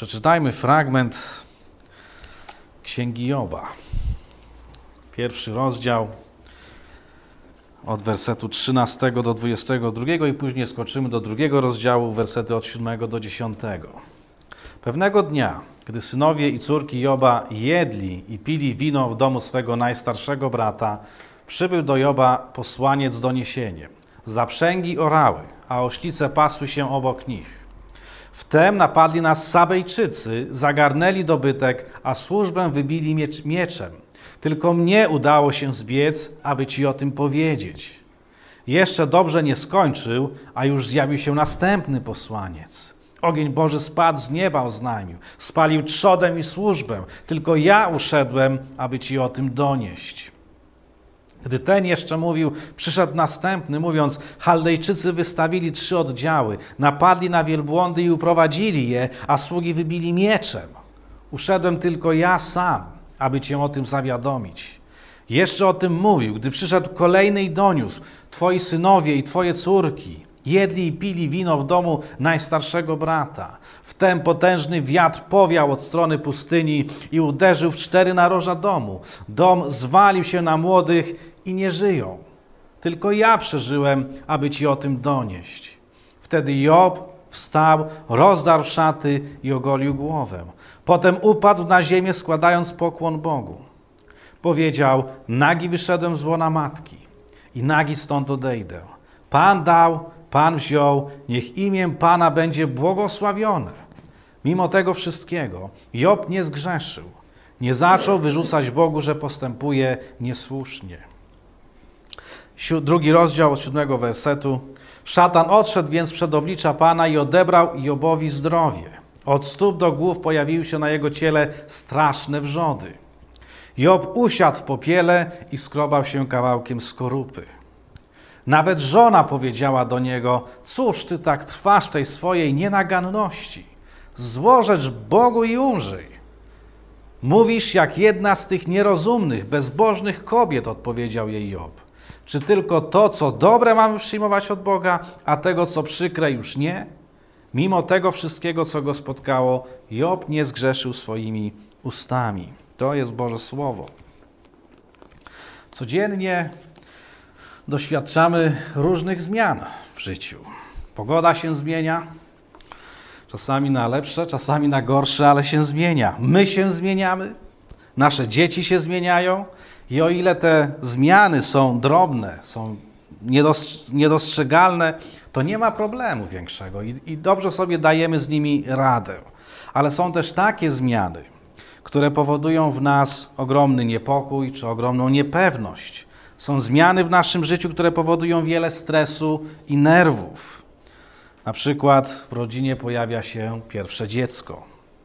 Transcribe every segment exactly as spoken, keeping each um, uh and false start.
Przeczytajmy fragment Księgi Joba. Pierwszy rozdział od wersetu trzynastego do dwudziestego drugiego i później skoczymy do drugiego rozdziału, wersety od siódmego do dziesiątego. Pewnego dnia, gdy synowie i córki Joba jedli i pili wino w domu swego najstarszego brata, przybył do Joba posłaniec z doniesieniem. Zaprzęgi orały, a oślice pasły się obok nich. Wtem napadli nas Sabejczycy, zagarnęli dobytek, a służbę wybili miecz, mieczem. Tylko mnie udało się zbiec, aby ci o tym powiedzieć. Jeszcze dobrze nie skończył, a już zjawił się następny posłaniec. Ogień Boży spadł z nieba, oznajmił. Spalił trzodem i służbę. Tylko ja uszedłem, aby ci o tym donieść. Gdy ten jeszcze mówił, przyszedł następny, mówiąc: Chaldejczycy wystawili trzy oddziały, napadli na wielbłądy i uprowadzili je, a sługi wybili mieczem. Uszedłem tylko ja sam, aby cię o tym zawiadomić. Jeszcze o tym mówił, gdy przyszedł kolejny i doniósł: twoi synowie i twoje córki jedli i pili wino w domu najstarszego brata. Wtem potężny wiatr powiał od strony pustyni i uderzył w cztery naroża domu. Dom zwalił się na młodych i nie żyją. Tylko ja przeżyłem, aby ci o tym donieść. Wtedy Job wstał, rozdarł szaty i ogolił głowę. Potem upadł na ziemię, składając pokłon Bogu. Powiedział: nagi wyszedłem z łona matki i nagi stąd odejdę. Pan dał, Pan wziął, niech imię Pana będzie błogosławione. Mimo tego wszystkiego Job nie zgrzeszył. Nie zaczął wyrzucać Bogu, że postępuje niesłusznie. Drugi rozdział od siódmego wersetu. Szatan odszedł więc przed oblicza Pana i odebrał Jobowi zdrowie. Od stóp do głów pojawiły się na jego ciele straszne wrzody. Job usiadł w popiele i skrobał się kawałkiem skorupy. Nawet żona powiedziała do niego: cóż ty tak trwasz w tej swojej nienaganności? Złożecz Bogu i umrzyj. Mówisz jak jedna z tych nierozumnych, bezbożnych kobiet, odpowiedział jej Job. Czy tylko to, co dobre, mamy przyjmować od Boga, a tego, co przykre, już nie? Mimo tego wszystkiego, co go spotkało, Job nie zgrzeszył swoimi ustami. To jest Boże Słowo. Codziennie doświadczamy różnych zmian w życiu. Pogoda się zmienia, czasami na lepsze, czasami na gorsze, ale się zmienia. My się zmieniamy, nasze dzieci się zmieniają i o ile te zmiany są drobne, są niedostrzegalne, to nie ma problemu większego i, i dobrze sobie dajemy z nimi radę. Ale są też takie zmiany, które powodują w nas ogromny niepokój czy ogromną niepewność. Są zmiany w naszym życiu, które powodują wiele stresu i nerwów. Na przykład w rodzinie pojawia się pierwsze dziecko,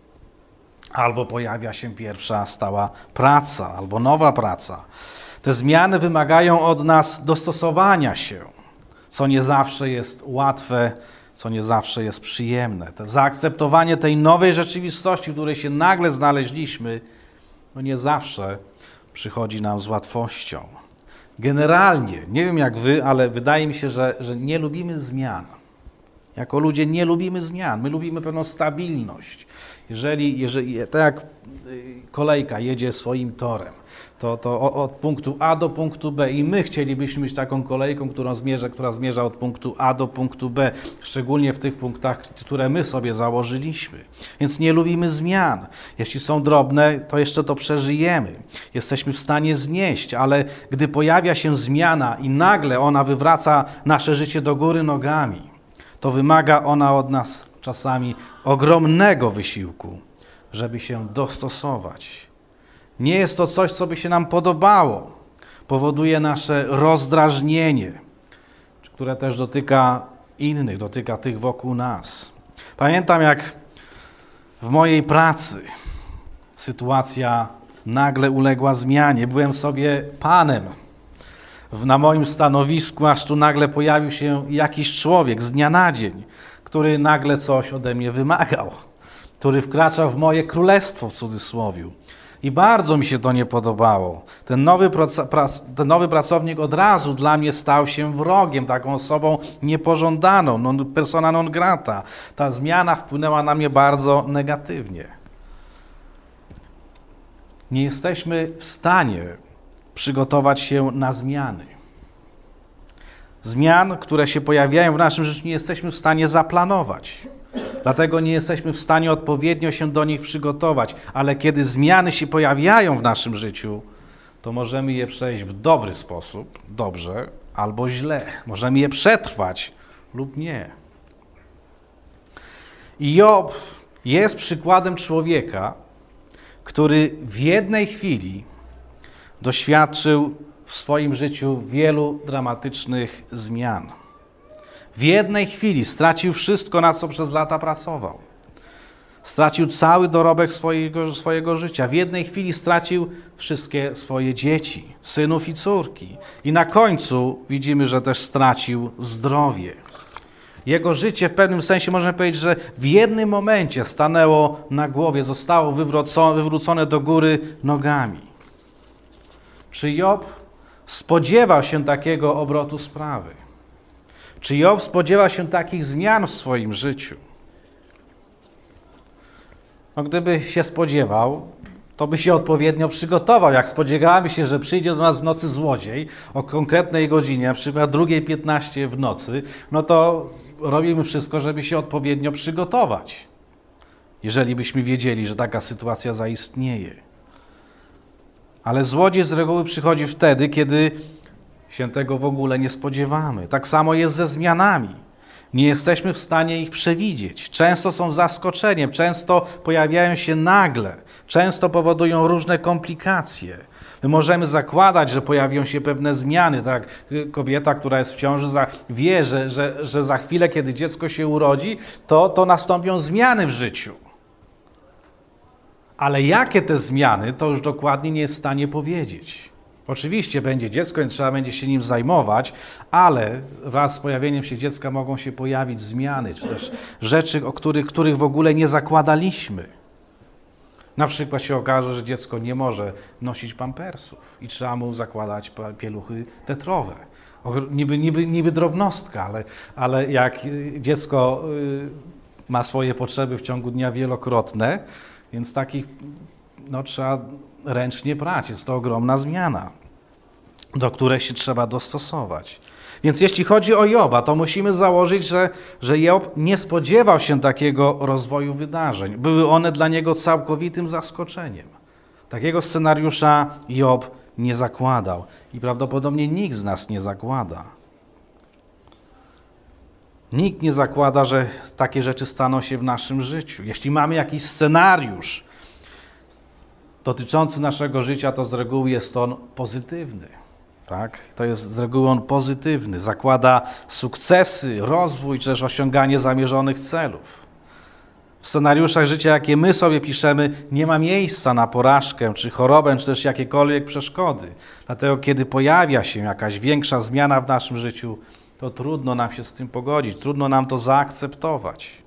albo pojawia się pierwsza stała praca, albo nowa praca. Te zmiany wymagają od nas dostosowania się, co nie zawsze jest łatwe, co nie zawsze jest przyjemne. To zaakceptowanie tej nowej rzeczywistości, w której się nagle znaleźliśmy, no nie zawsze przychodzi nam z łatwością. Generalnie, nie wiem jak wy, ale wydaje mi się, że, że nie lubimy zmian. Jako ludzie nie lubimy zmian. My lubimy pewną stabilność. Jeżeli, jeżeli tak jak kolejka jedzie swoim torem, to, to od punktu A do punktu B i my chcielibyśmy być taką kolejką, która zmierza, która zmierza od punktu A do punktu B, szczególnie w tych punktach, które my sobie założyliśmy. Więc nie lubimy zmian. Jeśli są drobne, to jeszcze to przeżyjemy. Jesteśmy w stanie znieść, ale gdy pojawia się zmiana i nagle ona wywraca nasze życie do góry nogami, to wymaga ona od nas czasami ogromnego wysiłku, żeby się dostosować. Nie jest to coś, co by się nam podobało. Powoduje nasze rozdrażnienie, które też dotyka innych, dotyka tych wokół nas. Pamiętam, jak w mojej pracy sytuacja nagle uległa zmianie. Byłem sobie panem na moim stanowisku, aż tu nagle pojawił się jakiś człowiek z dnia na dzień, który nagle coś ode mnie wymagał, który wkraczał w moje królestwo w cudzysłowie. I bardzo mi się to nie podobało. Ten nowy, prac, ten nowy pracownik od razu dla mnie stał się wrogiem, taką osobą niepożądaną, non, persona non grata. Ta zmiana wpłynęła na mnie bardzo negatywnie. Nie jesteśmy w stanie przygotować się na zmiany. Zmian, które się pojawiają w naszym życiu, nie jesteśmy w stanie zaplanować. Dlatego nie jesteśmy w stanie odpowiednio się do nich przygotować. Ale kiedy zmiany się pojawiają w naszym życiu, to możemy je przejść w dobry sposób, dobrze, albo źle. Możemy je przetrwać lub nie. I Job jest przykładem człowieka, który w jednej chwili doświadczył w swoim życiu wielu dramatycznych zmian. W jednej chwili stracił wszystko, na co przez lata pracował. Stracił cały dorobek swojego, swojego życia. W jednej chwili stracił wszystkie swoje dzieci, synów i córki. I na końcu widzimy, że też stracił zdrowie. Jego życie w pewnym sensie możemy powiedzieć, że w jednym momencie stanęło na głowie, zostało wywrócone, wywrócone do góry nogami. Czy Job spodziewał się takiego obrotu sprawy? Czy Job spodziewał się takich zmian w swoim życiu? No, gdyby się spodziewał, to by się odpowiednio przygotował. Jak spodziewamy się, że przyjdzie do nas w nocy złodziej o konkretnej godzinie, na przykład drugiej piętnaście w nocy, no to robimy wszystko, żeby się odpowiednio przygotować, jeżeli byśmy wiedzieli, że taka sytuacja zaistnieje. Ale złodziej z reguły przychodzi wtedy, kiedy się tego w ogóle nie spodziewamy. Tak samo jest ze zmianami. Nie jesteśmy w stanie ich przewidzieć. Często są zaskoczeniem, często pojawiają się nagle, często powodują różne komplikacje. My możemy zakładać, że pojawią się pewne zmiany. Tak? Kobieta, która jest w ciąży, wie, że, że, że za chwilę, kiedy dziecko się urodzi, to, to nastąpią zmiany w życiu. Ale jakie te zmiany, to już dokładnie nie jest w stanie powiedzieć. Oczywiście będzie dziecko, więc trzeba będzie się nim zajmować, ale wraz z pojawieniem się dziecka mogą się pojawić zmiany, czy też rzeczy, o których, których w ogóle nie zakładaliśmy. Na przykład się okaże, że dziecko nie może nosić pampersów i trzeba mu zakładać pieluchy tetrowe. Niby, niby, niby drobnostka, ale, ale jak dziecko ma swoje potrzeby w ciągu dnia wielokrotne, więc takich no, trzeba ręcznie prać. Jest to ogromna zmiana, do której się trzeba dostosować. Więc jeśli chodzi o Joba, to musimy założyć, że, że Job nie spodziewał się takiego rozwoju wydarzeń. Były one dla niego całkowitym zaskoczeniem. Takiego scenariusza Job nie zakładał i prawdopodobnie nikt z nas nie zakłada. Nikt nie zakłada, że takie rzeczy staną się w naszym życiu. Jeśli mamy jakiś scenariusz dotyczący naszego życia, to z reguły jest on pozytywny. Tak? To jest z reguły on pozytywny. Zakłada sukcesy, rozwój, czy też osiąganie zamierzonych celów. W scenariuszach życia, jakie my sobie piszemy, nie ma miejsca na porażkę, czy chorobę, czy też jakiekolwiek przeszkody. Dlatego, kiedy pojawia się jakaś większa zmiana w naszym życiu, to trudno nam się z tym pogodzić, trudno nam to zaakceptować.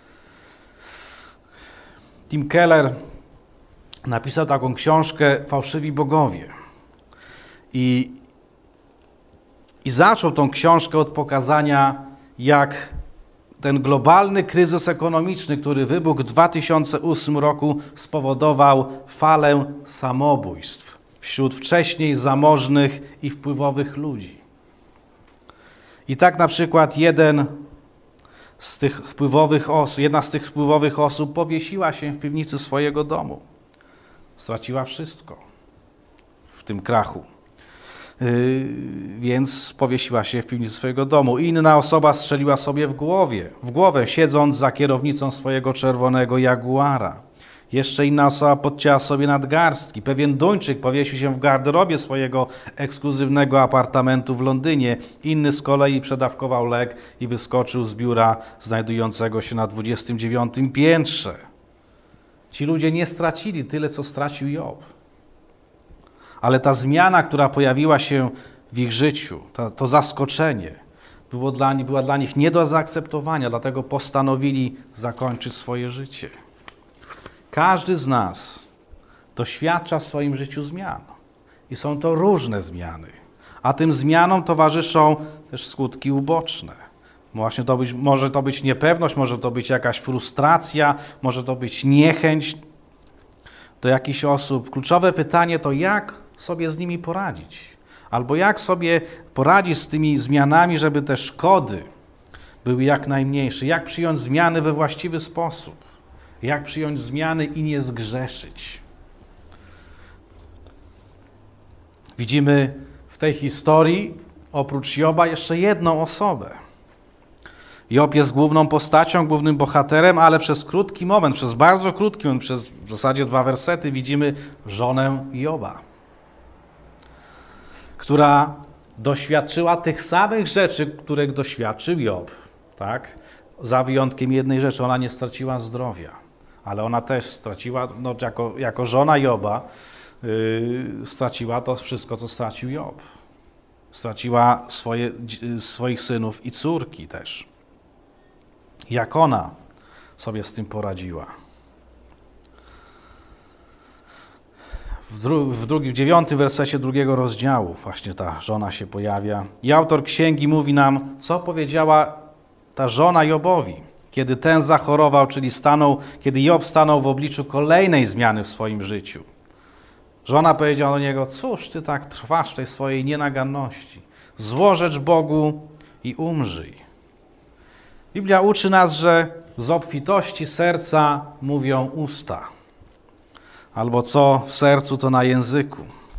Tim Keller napisał taką książkę Fałszywi bogowie. I, I zaczął tą książkę od pokazania, jak ten globalny kryzys ekonomiczny, który wybuchł w dwa tysiące ósmym roku, spowodował falę samobójstw wśród wcześniej zamożnych i wpływowych ludzi. I tak na przykład jeden z tych wpływowych osób, jedna z tych wpływowych osób powiesiła się w piwnicy swojego domu. Straciła wszystko w tym krachu. Yy, więc powiesiła się w piwnicy swojego domu. Inna osoba strzeliła sobie w głowie, w głowę, siedząc za kierownicą swojego czerwonego Jaguara. Jeszcze inna osoba podcięła sobie nadgarstki. Pewien Duńczyk powiesił się w garderobie swojego ekskluzywnego apartamentu w Londynie. Inny z kolei przedawkował lek i wyskoczył z biura znajdującego się na dwudziestym dziewiątym piętrze. Ci ludzie nie stracili tyle, co stracił Job. Ale ta zmiana, która pojawiła się w ich życiu, to, to zaskoczenie, było dla nich, była dla nich nie do zaakceptowania, dlatego postanowili zakończyć swoje życie. Każdy z nas doświadcza w swoim życiu zmian. I są to różne zmiany. A tym zmianom towarzyszą też skutki uboczne. Właśnie to być, może to być niepewność, może to być jakaś frustracja, może to być niechęć do jakichś osób. Kluczowe pytanie to, jak sobie z nimi poradzić? Albo jak sobie poradzić z tymi zmianami, żeby te szkody były jak najmniejsze? Jak przyjąć zmiany we właściwy sposób? Jak przyjąć zmiany i nie zgrzeszyć? Widzimy w tej historii oprócz Joba jeszcze jedną osobę. Job jest główną postacią, głównym bohaterem, ale przez krótki moment, przez bardzo krótki moment, przez w zasadzie dwa wersety widzimy żonę Joba, która doświadczyła tych samych rzeczy, których doświadczył Job. Tak? Za wyjątkiem jednej rzeczy, ona nie straciła zdrowia, ale ona też straciła, no, jako, jako żona Joba, yy, straciła to wszystko, co stracił Job. Straciła swoje, swoich synów i córki też. Jak ona sobie z tym poradziła? W, dru- w, drugi, w dziewiątym wersecie drugiego rozdziału właśnie ta żona się pojawia. I autor księgi mówi nam, co powiedziała ta żona Jobowi, kiedy ten zachorował, czyli stanął, kiedy Job stanął w obliczu kolejnej zmiany w swoim życiu. Żona powiedziała do niego, cóż ty tak trwasz w tej swojej nienaganności? Złożecz Bogu i umrzyj. Biblia uczy nas, że z obfitości serca mówią usta. Albo co w sercu, to na języku.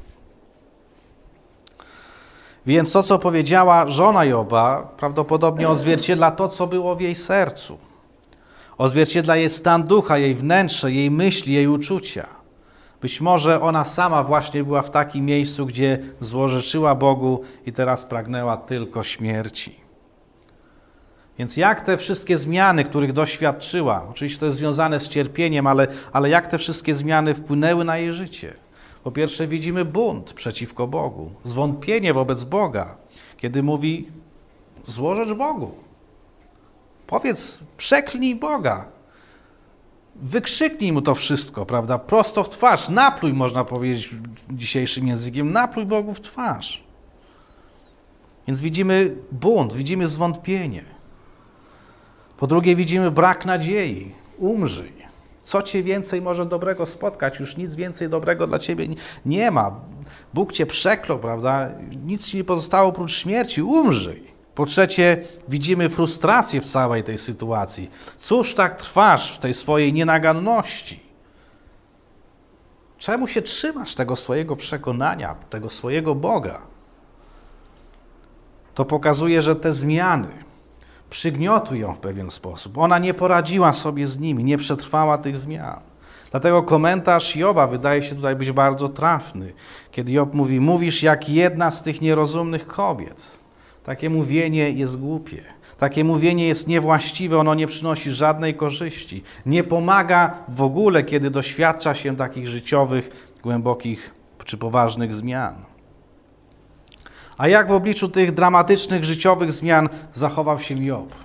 Więc to, co powiedziała żona Joba, prawdopodobnie odzwierciedla to, co było w jej sercu. Odzwierciedla jej stan ducha, jej wnętrze, jej myśli, jej uczucia. Być może ona sama właśnie była w takim miejscu, gdzie złorzeczyła Bogu i teraz pragnęła tylko śmierci. Więc jak te wszystkie zmiany, których doświadczyła, oczywiście to jest związane z cierpieniem, ale, ale jak te wszystkie zmiany wpłynęły na jej życie? Po pierwsze widzimy bunt przeciwko Bogu, zwątpienie wobec Boga, kiedy mówi złożecz Bogu. Powiedz, przeklnij Boga. Wykrzyknij mu to wszystko, prawda? Prosto w twarz, napluj, można powiedzieć dzisiejszym językiem, napluj Bogu w twarz. Więc widzimy bunt, widzimy zwątpienie. Po drugie widzimy brak nadziei. Umrzyj. Co cię więcej może dobrego spotkać? Już nic więcej dobrego dla ciebie nie ma. Bóg cię przeklął, prawda? Nic ci nie pozostało oprócz śmierci. Umrzyj. Po trzecie widzimy frustrację w całej tej sytuacji. Cóż tak trwasz w tej swojej nienaganności? Czemu się trzymasz tego swojego przekonania, tego swojego Boga? To pokazuje, że te zmiany przygniotły ją w pewien sposób. Ona nie poradziła sobie z nimi, nie przetrwała tych zmian. Dlatego komentarz Joba wydaje się tutaj być bardzo trafny. Kiedy Job mówi, mówisz jak jedna z tych nierozumnych kobiet. Takie mówienie jest głupie. Takie mówienie jest niewłaściwe, ono nie przynosi żadnej korzyści. Nie pomaga w ogóle, kiedy doświadcza się takich życiowych, głębokich czy poważnych zmian. A jak w obliczu tych dramatycznych, życiowych zmian zachował się Job?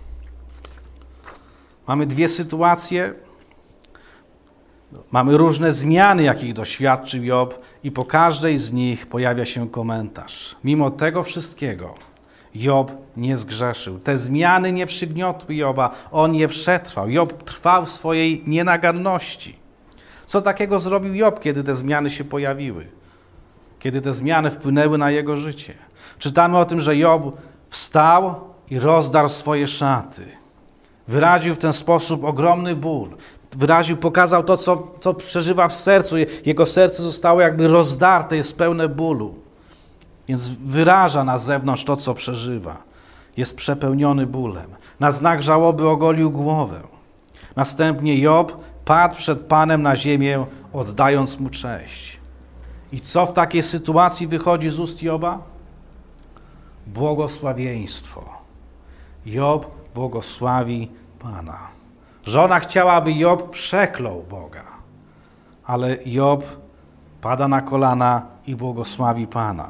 Mamy dwie sytuacje, mamy różne zmiany, jakich doświadczył Job i po każdej z nich pojawia się komentarz. Mimo tego wszystkiego Job nie zgrzeszył. Te zmiany nie przygniotły Joba, on je przetrwał. Job trwał w swojej nienaganności. Co takiego zrobił Job, kiedy te zmiany się pojawiły? Kiedy te zmiany wpłynęły na jego życie? Czytamy o tym, że Job wstał i rozdarł swoje szaty. Wyraził w ten sposób ogromny ból. Wyraził, pokazał to, co, co przeżywa w sercu. Jego serce zostało jakby rozdarte, jest pełne bólu. Więc wyraża na zewnątrz to, co przeżywa. Jest przepełniony bólem. Na znak żałoby ogolił głowę. Następnie Job padł przed Panem na ziemię, oddając mu cześć. I co w takiej sytuacji wychodzi z ust Joba? Błogosławieństwo. Job błogosławi Pana. Żona chciała, aby Job przeklął Boga, ale Job pada na kolana i błogosławi Pana.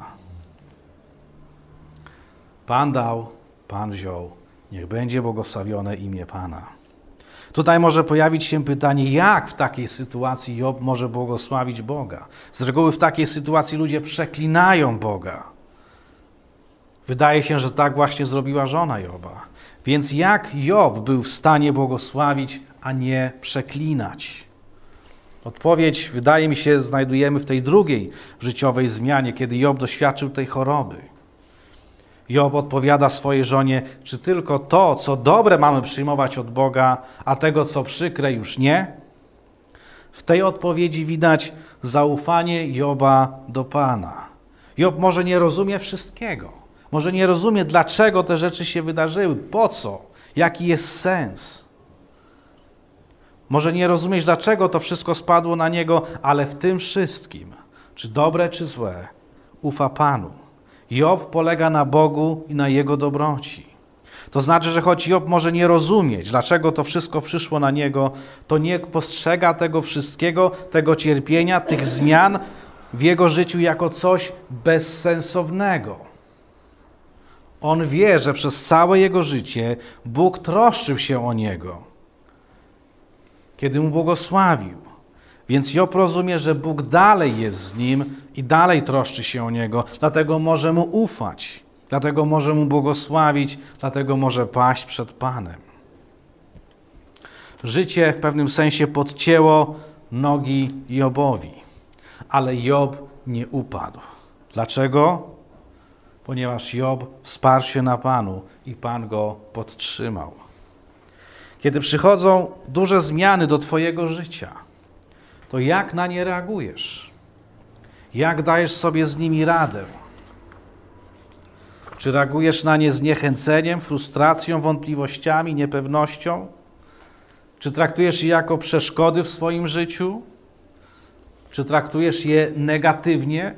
Pan dał, Pan wziął. Niech będzie błogosławione imię Pana. Tutaj może pojawić się pytanie, jak w takiej sytuacji Job może błogosławić Boga? Z reguły w takiej sytuacji ludzie przeklinają Boga. Wydaje się, że tak właśnie zrobiła żona Joba. Więc jak Job był w stanie błogosławić, a nie przeklinać? Odpowiedź, wydaje mi się, znajdujemy w tej drugiej życiowej zmianie, kiedy Job doświadczył tej choroby. Job odpowiada swojej żonie, czy tylko to, co dobre mamy przyjmować od Boga, a tego, co przykre, już nie? W tej odpowiedzi widać zaufanie Joba do Pana. Job może nie rozumie wszystkiego. Może nie rozumie, dlaczego te rzeczy się wydarzyły, po co, jaki jest sens. Może nie rozumieć, dlaczego to wszystko spadło na niego, ale w tym wszystkim, czy dobre, czy złe, ufa Panu. Job polega na Bogu i na Jego dobroci. To znaczy, że choć Job może nie rozumieć, dlaczego to wszystko przyszło na niego, to nie postrzega tego wszystkiego, tego cierpienia, tych zmian w jego życiu jako coś bezsensownego. On wie, że przez całe jego życie Bóg troszczył się o niego, kiedy mu błogosławił. Więc Job rozumie, że Bóg dalej jest z nim i dalej troszczy się o niego, dlatego może mu ufać, dlatego może mu błogosławić, dlatego może paść przed Panem. Życie w pewnym sensie podcięło nogi Jobowi, ale Job nie upadł. Dlaczego? Ponieważ Job wsparł się na Panu i Pan go podtrzymał. Kiedy przychodzą duże zmiany do twojego życia, to jak na nie reagujesz? Jak dajesz sobie z nimi radę? Czy reagujesz na nie zniechęceniem, frustracją, wątpliwościami, niepewnością? Czy traktujesz je jako przeszkody w swoim życiu? Czy traktujesz je negatywnie?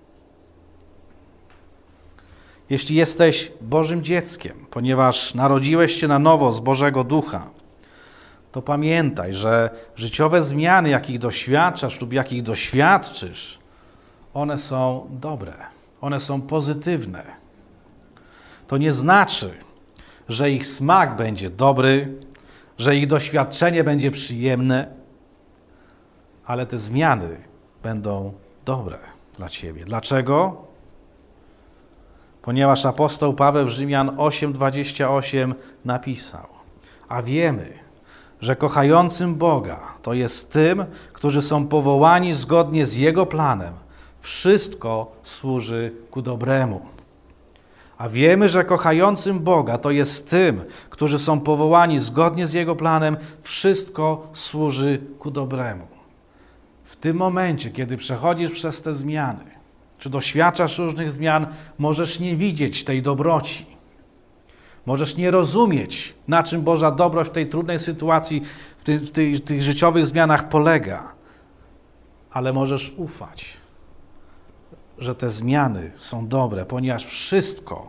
Jeśli jesteś Bożym dzieckiem, ponieważ narodziłeś się na nowo z Bożego Ducha, to pamiętaj, że życiowe zmiany, jakich doświadczasz lub jakich doświadczysz, one są dobre, one są pozytywne. To nie znaczy, że ich smak będzie dobry, że ich doświadczenie będzie przyjemne, ale te zmiany będą dobre dla ciebie. Dlaczego? Ponieważ apostoł Paweł w Rzymian osiem dwadzieścia osiem napisał: a wiemy, że kochającym Boga, to jest tym, którzy są powołani zgodnie z Jego planem, wszystko służy ku dobremu. A wiemy, że kochającym Boga, to jest tym, którzy są powołani zgodnie z Jego planem, wszystko służy ku dobremu. W tym momencie, kiedy przechodzisz przez te zmiany, czy doświadczasz różnych zmian, możesz nie widzieć tej dobroci. Możesz nie rozumieć, na czym Boża dobroć w tej trudnej sytuacji, w, ty, w, tych, w tych życiowych zmianach polega. Ale możesz ufać, że te zmiany są dobre, ponieważ wszystko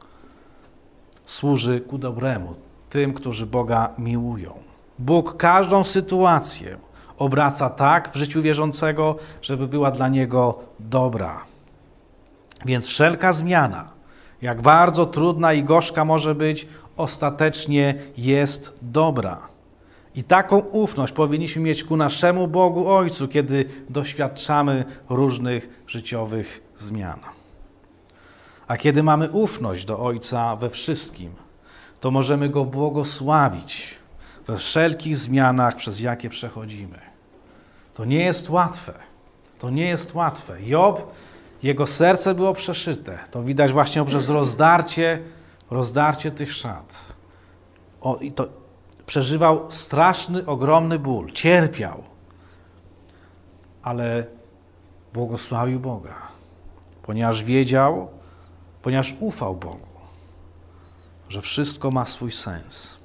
służy ku dobremu, tym, którzy Boga miłują. Bóg każdą sytuację obraca tak w życiu wierzącego, żeby była dla niego dobra. Więc wszelka zmiana, jak bardzo trudna i gorzka może być, ostatecznie jest dobra. I taką ufność powinniśmy mieć ku naszemu Bogu Ojcu, kiedy doświadczamy różnych życiowych zmian. A kiedy mamy ufność do Ojca we wszystkim, to możemy Go błogosławić we wszelkich zmianach, przez jakie przechodzimy. To nie jest łatwe. To nie jest łatwe. Job, jego serce było przeszyte. To widać właśnie przez rozdarcie, rozdarcie tych szat. O, i to przeżywał straszny, ogromny ból. Cierpiał. Ale błogosławił Boga. Ponieważ wiedział, ponieważ ufał Bogu, że wszystko ma swój sens.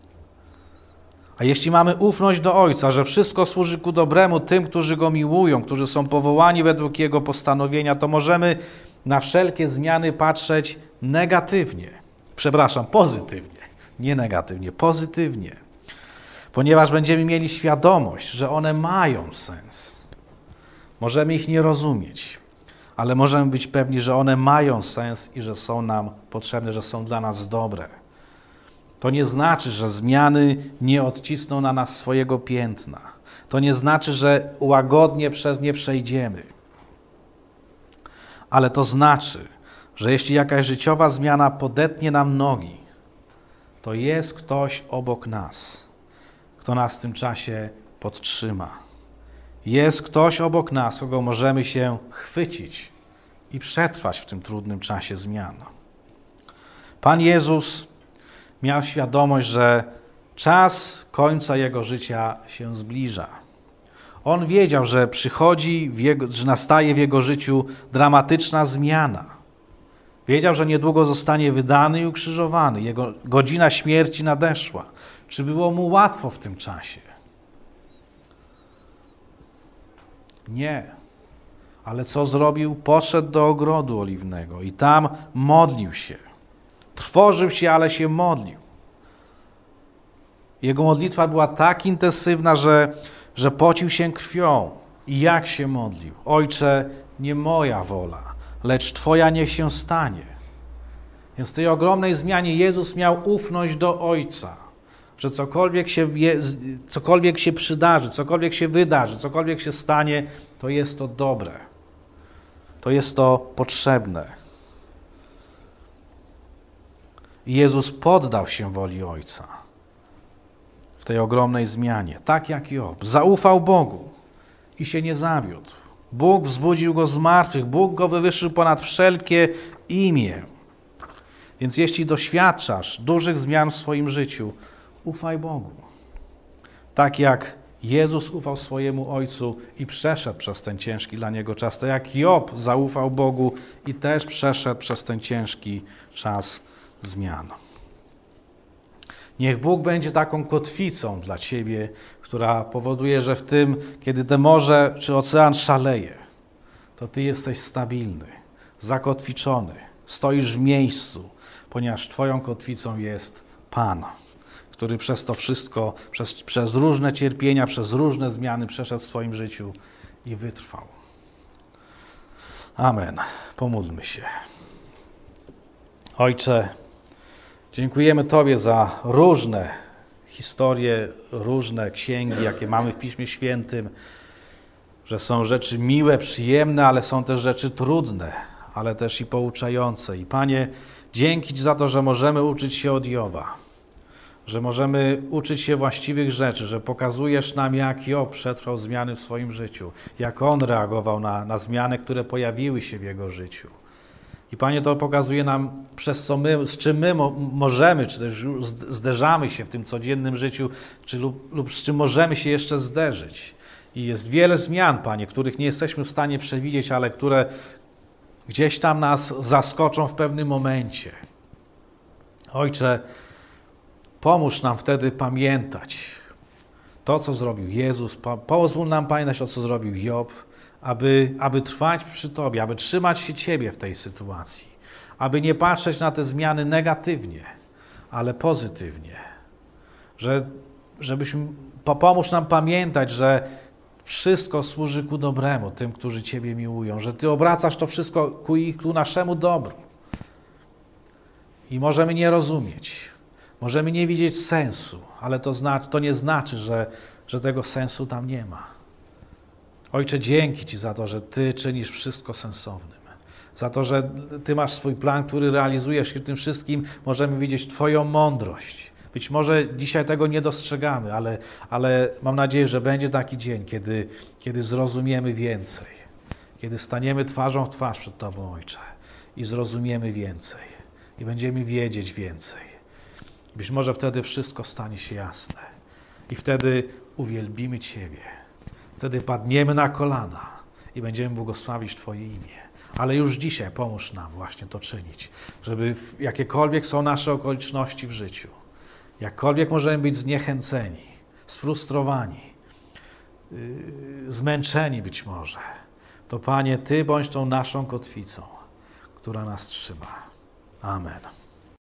A jeśli mamy ufność do Ojca, że wszystko służy ku dobremu tym, którzy Go miłują, którzy są powołani według Jego postanowienia, to możemy na wszelkie zmiany patrzeć negatywnie. Przepraszam, pozytywnie. Nie negatywnie, pozytywnie. Ponieważ będziemy mieli świadomość, że one mają sens. Możemy ich nie rozumieć, ale możemy być pewni, że one mają sens i że są nam potrzebne, że są dla nas dobre. To nie znaczy, że zmiany nie odcisną na nas swojego piętna. To nie znaczy, że łagodnie przez nie przejdziemy. Ale to znaczy, że jeśli jakaś życiowa zmiana podetnie nam nogi, to jest ktoś obok nas, kto nas w tym czasie podtrzyma. Jest ktoś obok nas, kogo możemy się chwycić i przetrwać w tym trudnym czasie zmian. Pan Jezus miał świadomość, że czas końca Jego życia się zbliża. On wiedział, że przychodzi, w jego, że nastaje w Jego życiu dramatyczna zmiana. Wiedział, że niedługo zostanie wydany i ukrzyżowany. Jego godzina śmierci nadeszła. Czy było Mu łatwo w tym czasie? Nie. Ale co zrobił? Poszedł do ogrodu oliwnego i tam modlił się. Trwożył się, ale się modlił. Jego modlitwa była tak intensywna, że, że pocił się krwią. I jak się modlił? Ojcze, nie moja wola, lecz Twoja niech się stanie. Więc w tej ogromnej zmianie Jezus miał ufność do Ojca, że cokolwiek się, cokolwiek się przydarzy, cokolwiek się wydarzy, cokolwiek się stanie, to jest to dobre. To jest to potrzebne. I Jezus poddał się woli Ojca w tej ogromnej zmianie, tak jak Job. Zaufał Bogu i się nie zawiódł. Bóg wzbudził go z martwych, Bóg go wywyższył ponad wszelkie imię. Więc jeśli doświadczasz dużych zmian w swoim życiu, ufaj Bogu. Tak jak Jezus ufał swojemu Ojcu i przeszedł przez ten ciężki dla Niego czas, tak jak Job zaufał Bogu i też przeszedł przez ten ciężki czas zmian. Niech Bóg będzie taką kotwicą dla ciebie, która powoduje, że w tym, kiedy te morze czy ocean szaleje, to ty jesteś stabilny, zakotwiczony, stoisz w miejscu, ponieważ twoją kotwicą jest Pan, który przez to wszystko, przez, przez różne cierpienia, przez różne zmiany przeszedł w swoim życiu i wytrwał. Amen. Pomódlmy się. Ojcze, dziękujemy Tobie za różne historie, różne księgi, jakie mamy w Piśmie Świętym, że są rzeczy miłe, przyjemne, ale są też rzeczy trudne, ale też i pouczające. I Panie, dzięki Ci za to, że możemy uczyć się od Joba, że możemy uczyć się właściwych rzeczy, że pokazujesz nam, jak Job przetrwał zmiany w swoim życiu, jak on reagował na, na zmiany, które pojawiły się w jego życiu. I Panie, to pokazuje nam, przez co my, z czym my mo- możemy, czy też zderzamy się w tym codziennym życiu, czy lub, lub z czym możemy się jeszcze zderzyć. I jest wiele zmian, Panie, których nie jesteśmy w stanie przewidzieć, ale które gdzieś tam nas zaskoczą w pewnym momencie. Ojcze, pomóż nam wtedy pamiętać to, co zrobił Jezus. Po, pozwól nam pamiętać to, co zrobił Job, aby, aby trwać przy Tobie, aby trzymać się Ciebie w tej sytuacji, aby nie patrzeć na te zmiany negatywnie, ale pozytywnie. Że, żebyśmy, pomóż nam pamiętać, że wszystko służy ku dobremu tym, którzy Ciebie miłują, że Ty obracasz to wszystko ku ich, ku naszemu dobru. I możemy nie rozumieć, możemy nie widzieć sensu, ale to, znaczy, to nie znaczy, że, że tego sensu tam nie ma. Ojcze, dzięki Ci za to, że Ty czynisz wszystko sensownym. Za to, że Ty masz swój plan, który realizujesz i w tym wszystkim możemy widzieć Twoją mądrość. Być może dzisiaj tego nie dostrzegamy, ale, ale mam nadzieję, że będzie taki dzień, kiedy, kiedy zrozumiemy więcej. Kiedy staniemy twarzą w twarz przed Tobą, Ojcze, i zrozumiemy więcej. I będziemy wiedzieć więcej. Być może wtedy wszystko stanie się jasne. I wtedy uwielbimy Ciebie. Wtedy padniemy na kolana i będziemy błogosławić Twoje imię. Ale już dzisiaj pomóż nam właśnie to czynić, żeby jakiekolwiek są nasze okoliczności w życiu, jakkolwiek możemy być zniechęceni, sfrustrowani, yy, zmęczeni być może, to Panie, Ty bądź tą naszą kotwicą, która nas trzyma. Amen.